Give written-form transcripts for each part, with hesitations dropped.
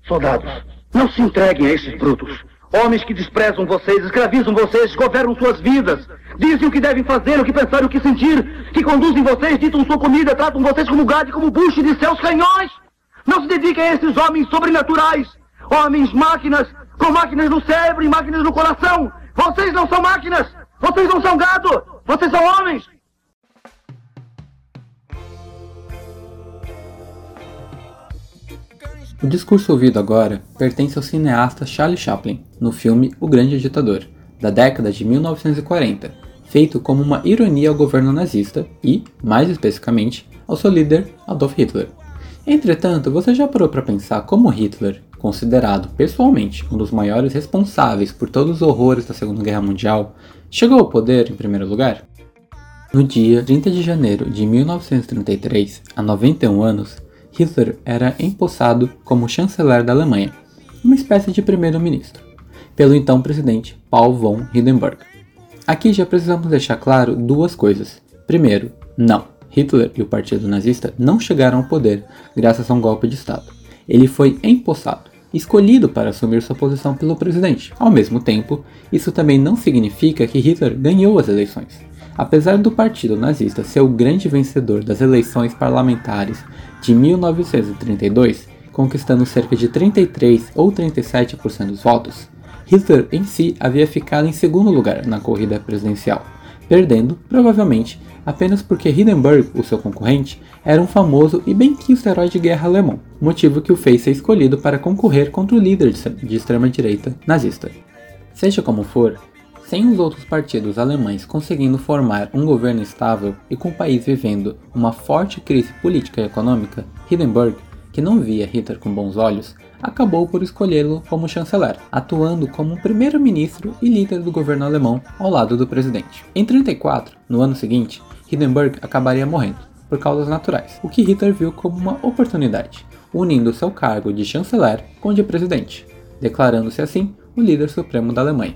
Soldados, não se entreguem a esses brutos. Homens que desprezam vocês, escravizam vocês, governam suas vidas. Dizem o que devem fazer, o que pensar, o que sentir. Que conduzem vocês, ditam sua comida, tratam vocês como gado e como bucho de seus canhões. Não se dediquem a esses homens sobrenaturais. Homens, máquinas, com máquinas no cérebro e máquinas no coração. Vocês não são máquinas. Vocês não são gado. Vocês são homens. O discurso ouvido agora pertence ao cineasta Charlie Chaplin, no filme O Grande Ditador, da década de 1940, feito como uma ironia ao governo nazista e, mais especificamente, ao seu líder Adolf Hitler. Entretanto, você já parou para pensar como Hitler, considerado pessoalmente um dos maiores responsáveis por todos os horrores da Segunda Guerra Mundial, chegou ao poder em primeiro lugar? No dia 30 de janeiro de 1933, a 91 anos, Hitler era empossado como chanceler da Alemanha, uma espécie de primeiro-ministro, pelo então presidente Paul von Hindenburg. Aqui já precisamos deixar claro duas coisas. Primeiro, não, Hitler e o partido nazista não chegaram ao poder graças a um golpe de Estado. Ele foi empossado, escolhido para assumir sua posição pelo presidente. Ao mesmo tempo, isso também não significa que Hitler ganhou as eleições. Apesar do partido nazista ser o grande vencedor das eleições parlamentares de 1932, conquistando cerca de 33 ou 37% dos votos, Hitler em si havia ficado em segundo lugar na corrida presidencial, perdendo, provavelmente, apenas porque Hindenburg, o seu concorrente, era um famoso e bem-quisto herói de guerra alemão, motivo que o fez ser escolhido para concorrer contra o líder de extrema-direita nazista. Seja como for, sem os outros partidos alemães conseguindo formar um governo estável e com o país vivendo uma forte crise política e econômica, Hindenburg, que não via Hitler com bons olhos, acabou por escolhê-lo como chanceler, atuando como um primeiro-ministro e líder do governo alemão ao lado do presidente. Em 1934, no ano seguinte, Hindenburg acabaria morrendo, por causas naturais, o que Hitler viu como uma oportunidade, unindo seu cargo de chanceler com o de presidente, declarando-se assim o líder supremo da Alemanha.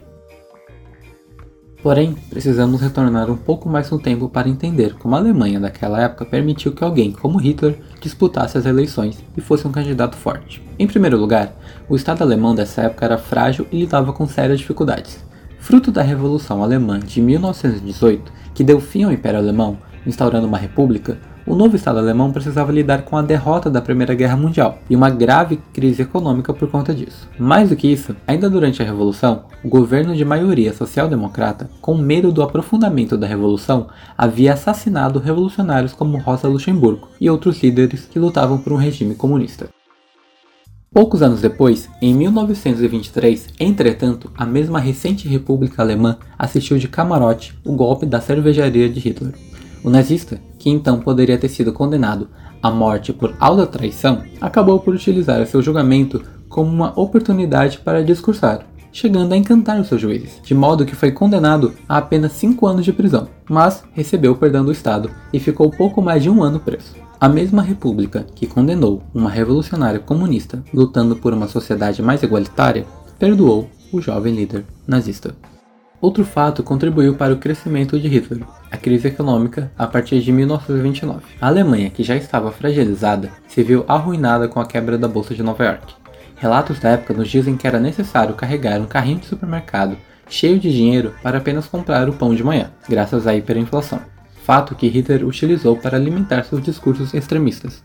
Porém, precisamos retornar um pouco mais no tempo para entender como a Alemanha daquela época permitiu que alguém como Hitler disputasse as eleições e fosse um candidato forte. Em primeiro lugar, o Estado alemão dessa época era frágil e lidava com sérias dificuldades. Fruto da Revolução Alemã de 1918, que deu fim ao Império Alemão, instaurando uma república, o novo Estado alemão precisava lidar com a derrota da Primeira Guerra Mundial e uma grave crise econômica por conta disso. Mais do que isso, ainda durante a Revolução, o governo de maioria social-democrata, com medo do aprofundamento da Revolução, havia assassinado revolucionários como Rosa Luxemburgo e outros líderes que lutavam por um regime comunista. Poucos anos depois, em 1923, entretanto, a mesma recente República Alemã assistiu de camarote o golpe da cervejaria de Hitler. O nazista, que então poderia ter sido condenado à morte por alta traição, acabou por utilizar seu julgamento como uma oportunidade para discursar, chegando a encantar os seus juízes, de modo que foi condenado a apenas 5 anos de prisão, mas recebeu o perdão do Estado e ficou pouco mais de 1 ano preso. A mesma república que condenou uma revolucionária comunista lutando por uma sociedade mais igualitária, perdoou o jovem líder nazista. Outro fato contribuiu para o crescimento de Hitler, a crise econômica a partir de 1929. A Alemanha, que já estava fragilizada, se viu arruinada com a quebra da Bolsa de Nova York. Relatos da época nos dizem que era necessário carregar um carrinho de supermercado cheio de dinheiro para apenas comprar o pão de manhã, graças à hiperinflação. Fato que Hitler utilizou para alimentar seus discursos extremistas.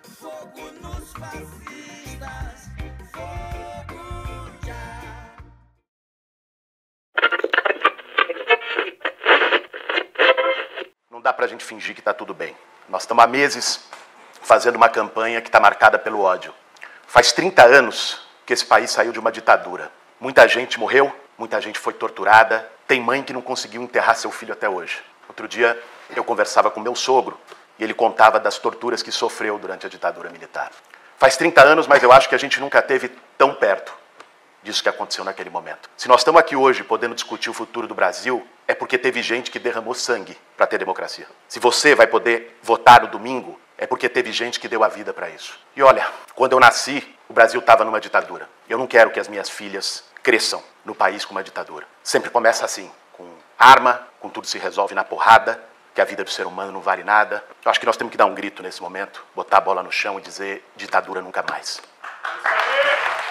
Não dá pra gente fingir que tá tudo bem. Nós estamos há meses fazendo uma campanha que está marcada pelo ódio. Faz 30 anos que esse país saiu de uma ditadura. Muita gente morreu, muita gente foi torturada. Tem mãe que não conseguiu enterrar seu filho até hoje. Outro dia eu conversava com meu sogro e ele contava das torturas que sofreu durante a ditadura militar. Faz 30 anos, mas eu acho que a gente nunca esteve tão perto disso que aconteceu naquele momento. Se nós estamos aqui hoje podendo discutir o futuro do Brasil, é porque teve gente que derramou sangue para ter democracia. Se você vai poder votar no domingo, é porque teve gente que deu a vida para isso. E olha, quando eu nasci, o Brasil estava numa ditadura. Eu não quero que as minhas filhas cresçam no país com uma ditadura. Sempre começa assim, com arma, com tudo se resolve na porrada, que a vida do ser humano não vale nada. Eu acho que nós temos que dar um grito nesse momento, botar a bola no chão e dizer: ditadura nunca mais.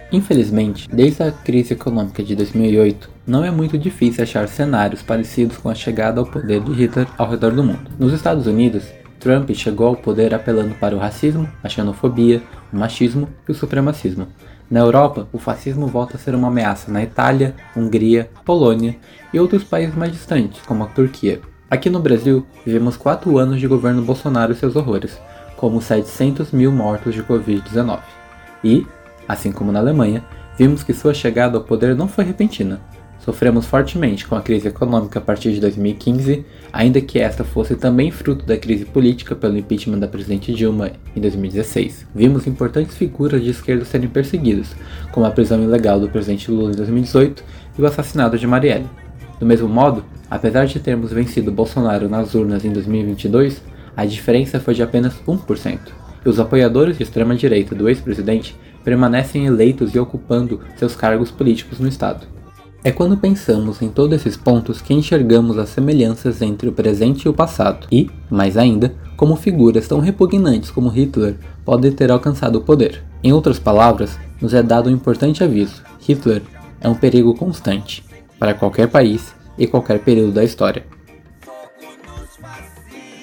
Infelizmente, desde a crise econômica de 2008, não é muito difícil achar cenários parecidos com a chegada ao poder de Hitler ao redor do mundo. Nos Estados Unidos, Trump chegou ao poder apelando para o racismo, a xenofobia, o machismo e o supremacismo. Na Europa, o fascismo volta a ser uma ameaça na Itália, Hungria, Polônia e outros países mais distantes, como a Turquia. Aqui no Brasil, vivemos 4 anos de governo Bolsonaro e seus horrores, como 700 mil mortos de Covid-19. E, assim como na Alemanha, vimos que sua chegada ao poder não foi repentina. Sofremos fortemente com a crise econômica a partir de 2015, ainda que esta fosse também fruto da crise política pelo impeachment da presidente Dilma em 2016. Vimos importantes figuras de esquerda serem perseguidas, como a prisão ilegal do presidente Lula em 2018 e o assassinato de Marielle. Do mesmo modo, apesar de termos vencido Bolsonaro nas urnas em 2022, a diferença foi de apenas 1%, e os apoiadores de extrema-direita do ex-presidente permanecem eleitos e ocupando seus cargos políticos no Estado. É quando pensamos em todos esses pontos que enxergamos as semelhanças entre o presente e o passado, e, mais ainda, como figuras tão repugnantes como Hitler podem ter alcançado o poder. Em outras palavras, nos é dado um importante aviso: Hitler é um perigo constante, para qualquer país e qualquer período da história.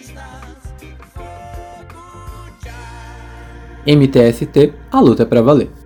MTST, a luta é pra valer.